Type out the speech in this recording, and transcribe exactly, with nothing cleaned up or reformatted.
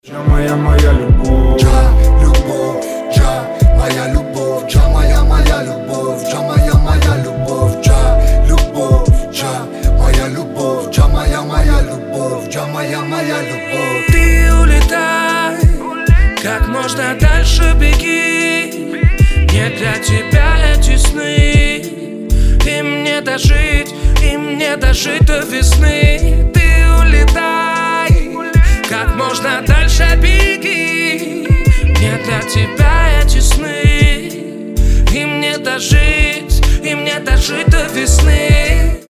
Джа, моя, моя любовь. Джа, любовь, Джа, моя любовь. Джа, моя, моя любовь. Джа, моя, моя любовь. Джа, любовь, Джа, моя любовь. Джа, моя, моя любовь. Джа, моя, моя любовь. Ты улетай, как можно дальше беги. Не для тебя эти сны. Им не дожить, им не дожить до весны. Ты улетай, как можно дальше беги. Не для тебя эти сны. Им не дожить, им не дожить до весны.